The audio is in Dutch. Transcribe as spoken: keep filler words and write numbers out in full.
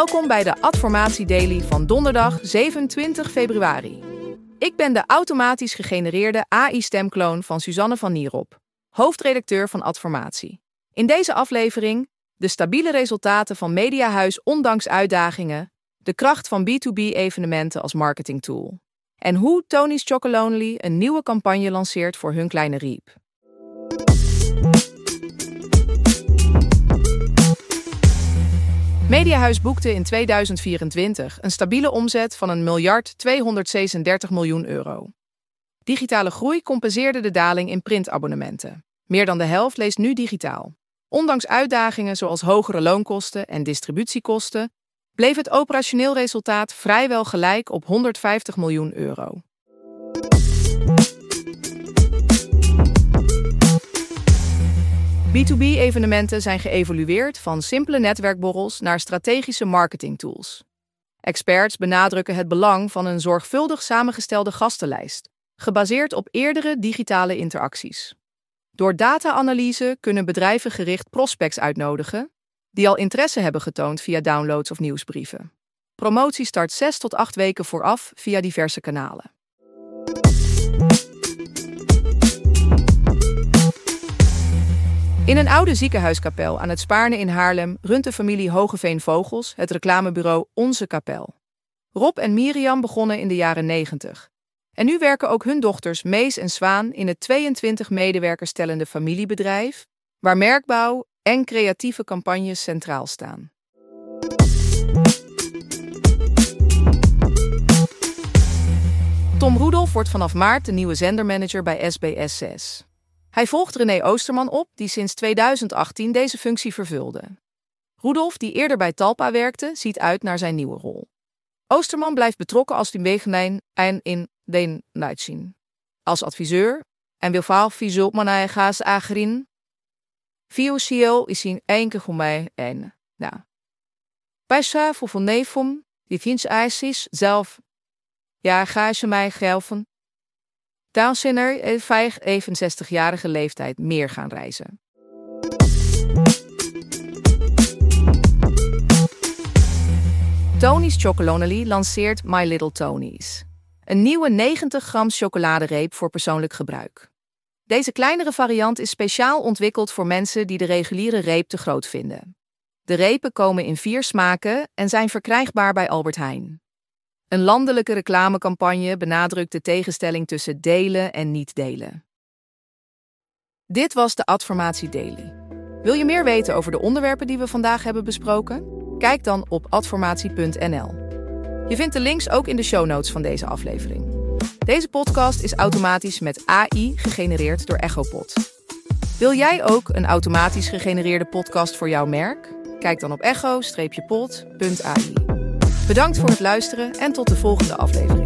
Welkom bij de Adformatie Daily van donderdag zevenentwintig februari. Ik ben de automatisch gegenereerde A I-stemkloon van Suzanne van Nierop, hoofdredacteur van Adformatie. In deze aflevering de stabiele resultaten van Mediahuis ondanks uitdagingen, de kracht van B to B-evenementen als marketingtool en hoe Tony's Chocolonely een nieuwe campagne lanceert voor hun kleine Riep. Mediahuis boekte in tweeduizend vierentwintig een stabiele omzet van een miljard tweehonderdzesendertig miljoen euro. Digitale groei compenseerde de daling in printabonnementen. Meer dan de helft leest nu digitaal. Ondanks uitdagingen zoals hogere loonkosten en distributiekosten, bleef het operationeel resultaat vrijwel gelijk op honderdvijftig miljoen euro. B to B-evenementen zijn geëvolueerd van simpele netwerkborrels naar strategische marketingtools. Experts benadrukken het belang van een zorgvuldig samengestelde gastenlijst, gebaseerd op eerdere digitale interacties. Door data-analyse kunnen bedrijven gericht prospects uitnodigen die al interesse hebben getoond via downloads of nieuwsbrieven. Promotie start zes tot acht weken vooraf via diverse kanalen. In een oude ziekenhuiskapel aan het Spaarne in Haarlem runt de familie Hogeveen-Vogels het reclamebureau Onze Kapel. Rob en Miriam begonnen in de jaren negentig. En nu werken ook hun dochters Mees en Zwaan in het tweeëntwintig medewerkers tellende familiebedrijf, waar merkbouw en creatieve campagnes centraal staan. Tom Roedelf wordt vanaf maart de nieuwe zendermanager bij S B S zes. Hij volgt René Oosterman op, die sinds tweeduizend achttien deze functie vervulde. Roedelf, die eerder bij Talpa werkte, ziet uit naar zijn nieuwe rol. Oosterman blijft betrokken als die wegenlijn en in den Nightschien. Als adviseur en wil vaal visult man gaas agrin. Financieel is hij één keer voor mij en nou. Bij Schaaf van Neefom, die vindt IJsis zelf. Ja, ga je mij helpen. Daarom zijn er vijfenzestigjarige leeftijd meer gaan reizen. Tony's Chocolonely lanceert My Little Tony's. Een nieuwe negentig gram chocoladereep voor persoonlijk gebruik. Deze kleinere variant is speciaal ontwikkeld voor mensen die de reguliere reep te groot vinden. De repen komen in vier smaken en zijn verkrijgbaar bij Albert Heijn. Een landelijke reclamecampagne benadrukt de tegenstelling tussen delen en niet delen. Dit was de Adformatie Daily. Wil je meer weten over de onderwerpen die we vandaag hebben besproken? Kijk dan op adformatie punt n l. Je vindt de links ook in de show notes van deze aflevering. Deze podcast is automatisch met A I gegenereerd door Echopod. Wil jij ook een automatisch gegenereerde podcast voor jouw merk? Kijk dan op echo pod punt a i. Bedankt voor het luisteren en tot de volgende aflevering.